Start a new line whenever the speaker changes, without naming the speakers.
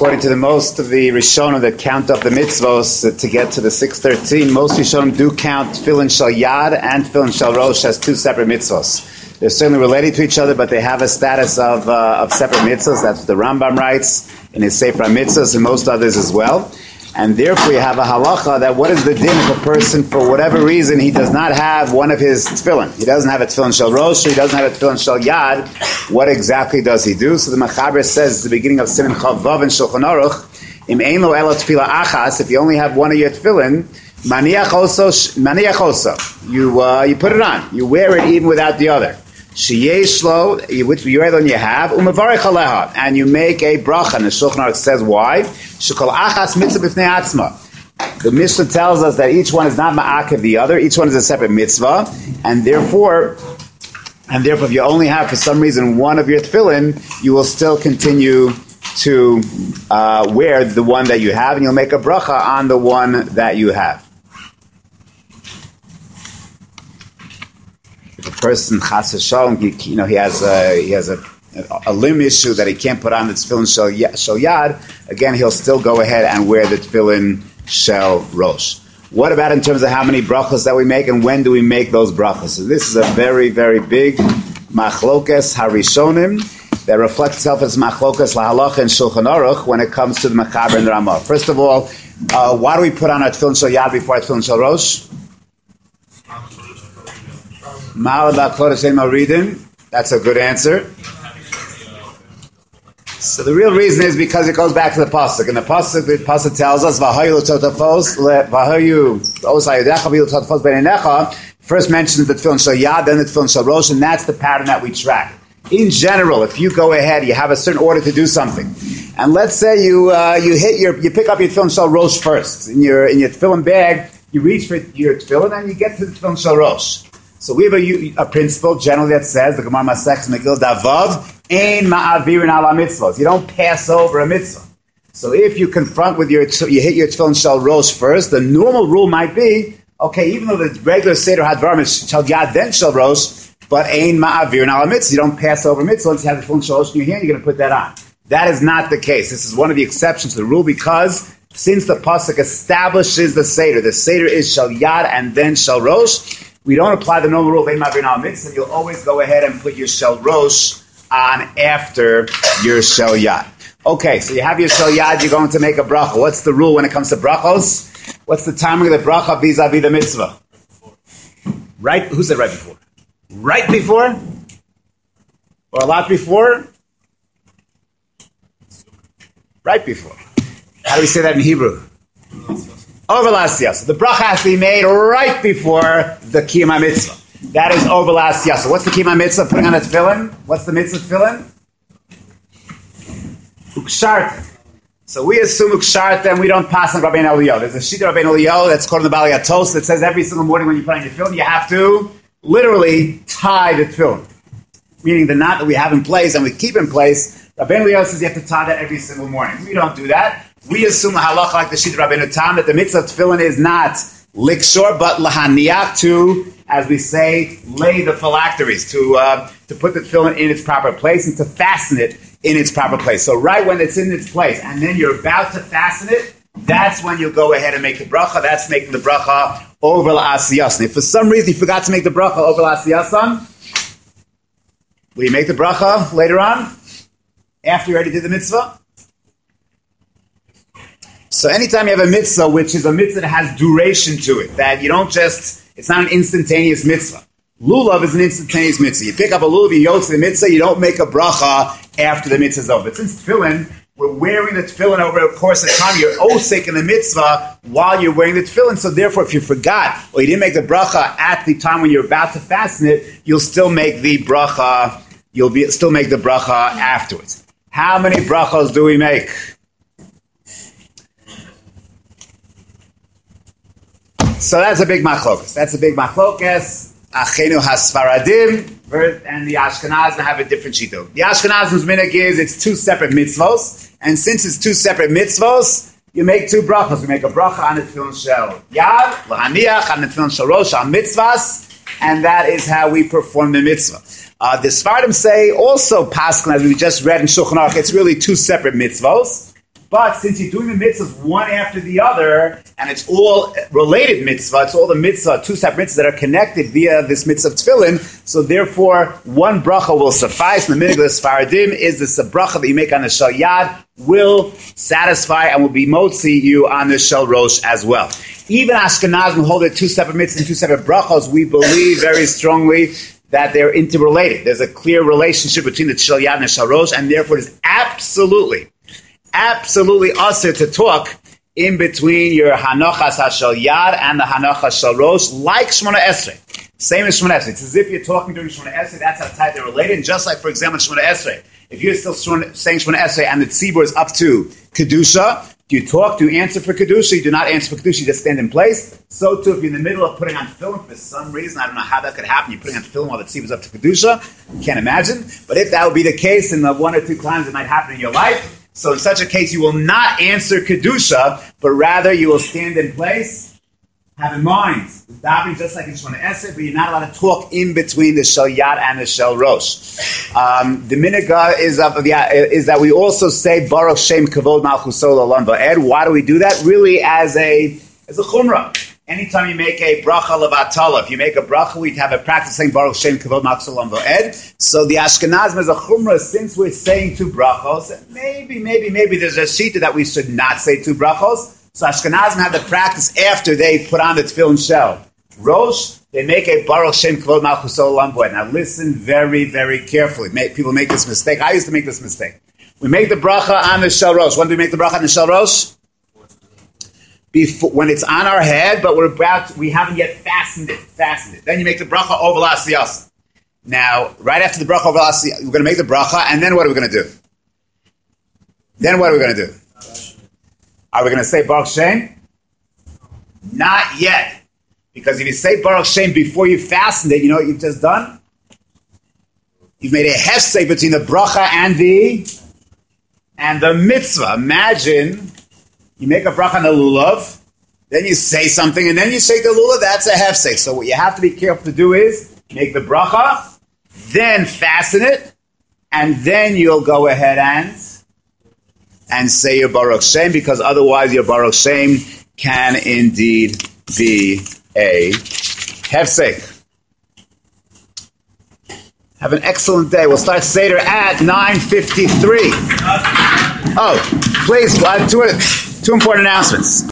according to the most of the Rishonim that count up the mitzvos to get to the 613, most Rishonim do count Tefillin Shel Yad and Tefillin Shel Rosh as two separate mitzvos. They're certainly related to each other, but they have a status of separate mitzvos. That's what the Rambam writes in his Sefer Mitzvos and most others as well. And therefore you have a halacha that what is the din if a person, for whatever reason, he does not have one of his tefillin. He doesn't have a tefillin shel rosh, or he doesn't have a tefillin shel yad. What exactly does he do? So the Machaber says at the beginning of Siman Chav Vav and Shulchan Aruch, Im ein lo elo tefillah achas, if you only have one of your tefillin, maniach oso, you put it on. You wear it even without the other. Sheyesh lo, which you have, umavarich aleha, and you make a bracha. And the Shulchan Aruch says why? Shekol achas mitzvah b'fnei atzma. The Mishnah tells us that each one is not ma'akev the other. Each one is a separate mitzvah, and therefore, if you only have for some reason one of your tefillin, you will still continue to wear the one that you have, and you'll make a bracha on the one that you have. If a person chas v'shalom, he has a limb issue that he can't put on the tefillin shel yad, again he'll still go ahead and wear the tefillin shel rosh. What about in terms of how many brachos that we make and when do we make those brachos? So this is a very, very big machlokes harishonim that reflects itself as machlokes lahalacha and Shulchan Aruch when it comes to the Machaber and the Ramah. First of all, why do we put on our tefillin shel yad before our tefillin shel rosh? That's a good answer. So the real reason is because it goes back to the pasuk, and the pasuk tells us first mentions the tefillin shel yad, then the tefillin shel rosh, and that's the pattern that we track. In general, if you go ahead, you have a certain order to do something, and let's say you pick up your tefillin shel rosh first in your tefillin bag, you reach for your tefillin and you get to the tefillin shel rosh. So we have a principle generally that says, the Gemara Masechta Megillah Davav, ein ma'avirin ala mitzvos. You don't pass over a mitzvah. So if you confront with you hit your tefillin shel rosh first, the normal rule might be, okay, even though the regular Seder Hadvarim is shel yad then shel rosh, but ein ma'avirin ala mitzvos. You don't pass over mitzvah. Once you have the tefillin shel rosh in your hand, you're going to put that on. That is not the case. This is one of the exceptions to the rule because since the pasuk establishes the Seder is shel yad and then shel rosh, we don't apply the normal rule of ein ma'avirin ala mitzvah, and you'll always go ahead and put your shel rosh on after your shel yad. Okay, so you have your shel yad, you're going to make a bracha. What's the rule when it comes to brachos? What's the timing of the bracha vis-a-vis the mitzvah? Right? Who said right before? Right before? Or a lot before? Right before. How do we say that in Hebrew? Over last year. So the bracha has to be made right before the kiyum mitzvah. That is over last year. So what's the kiyum mitzvah? Putting on a tefillin. What's the mitzvah tefillin? Uksharta. So we assume uksharta and we don't pass on Rabbeinu Eliyahu. There's a sheet of Rabbeinu Eliyahu that's called in the Bali Atos that says every single morning when you put on your tefillin, you have to literally tie the tefillin. Meaning the knot that we have in place and we keep in place, Rabbeinu Eliyahu says you have to tie that every single morning. We don't do that. We assume a halacha like the sheet of Rabbeinu Tam that the mitzvah of tefillin is not likshor, but lahaniach, to, as we say, lay the phylacteries, to put the tefillin in its proper place and to fasten it in its proper place. So right when it's in its place and then you're about to fasten it, that's when you'll go ahead and make the bracha. That's making the bracha over l'asiyasan. If for some reason you forgot to make the bracha over l'asiyasan, will you make the bracha later on? After you already did the mitzvah? So anytime you have a mitzvah, which is a mitzvah that has duration to it, that you don't just, it's not an instantaneous mitzvah. Lulav is an instantaneous mitzvah. You pick up a lulav, you yotz the mitzvah, you don't make a bracha after the mitzvah is over. But since tefillin, we're wearing the tefillin over a course of time, you're osek in the mitzvah while you're wearing the tefillin, so therefore if you forgot, or you didn't make the bracha at the time when you're about to fasten it, you'll still make the bracha, still make the bracha afterwards. How many brachos do we make? So that's a big machlokas. Achenu hasfaradim and the Ashkenazim have a different shito. The Ashkenazim's minhag is it's two separate mitzvos, and since it's two separate mitzvos, you make two brachos. We make a bracha on the tefillin shel yad, lahaniach, on the tefillin shel rosh, on mitzvahs, and that is how we perform the mitzvah. The Sfardim say also paskin, as we just read in Shulchan Aruch, it's really two separate mitzvos. But since you're doing the mitzvahs one after the other, and it's all related mitzvah, it's all the mitzvah, two separate mitzvahs that are connected via this mitzvah of tefillin, so therefore one bracha will suffice. The minhag of the Sfaradim is this bracha that you make on the shel yad will satisfy and will be motzi you on the shel rosh as well. Even Ashkenazim hold it two separate mitzvahs and two separate brachos. We believe very strongly that they're interrelated. There's a clear relationship between the shel yad and the shel rosh, and therefore it is absolutely usher to talk in between your Hanochas HaShel Yad and the Hanochas Shel Rosh, like Shemona Esrei. Same as Shemona Esrei. It's as if you're talking during Shemona Esrei, that's how tight they're related. And just like, for example, Shemona Esrei, if you're still saying Shemona Esrei and the tzibur is up to Kedusha, do you talk, do you answer for Kedusha? You do not answer for Kedusha, you just stand in place. So too, if you're in the middle of putting on tefillin for some reason, I don't know how that could happen, you're putting on tefillin while the tzibur is up to Kedusha, you can't imagine. But if that would be the case in the one or two times it might happen in your life, so in such a case, you will not answer Kedusha, but rather you will stand in place. Have in mind, the davening just like in Shemona Esrei, but you're not allowed to talk in between the Shel Yad and the Shel Rosh. The minhag is that we also say Baruch Shem Kavod Malchuso L'Olam Va'ed. Why do we do that? Really as a chumrah. Anytime you make a bracha levatala, if you make a bracha, we have a practice saying Baruch Shem Kavod Malchuso L'Olam Va'ed. So the Ashkenazim is a chumrah, since we're saying two brachos, maybe there's a shita that we should not say two brachos. So Ashkenazim have the practice after they put on the tefillin shell Rosh, they make a Baruch Shem Kavod Malchuso L'Olam Va'ed. Now listen very, very carefully. People make this mistake. I used to make this mistake. We make the bracha on the shel Rosh. When do we make the bracha on the shel Rosh? Before, when it's on our head, but we haven't yet fastened it. Then you make the bracha over l'asiyasa. Now, right after the bracha over l'asiyasa, we're going to make the bracha, and then what are we going to do? Are we going to say Baruch Shem? Not yet. Because if you say Baruch Shem before you fastened it, you know what you've just done? You've made a hefsek between the bracha and the mitzvah. Imagine you make a bracha on the lulav, then you say something, and then you shake the lulav, that's a hefsek. So what you have to be careful to do is make the bracha, then fasten it, and then you'll go ahead and say your Baruch Shem, because otherwise your Baruch Shem can indeed be a hefsek. Have an excellent day. We'll start Seder at 9:53. Oh, please, two important announcements.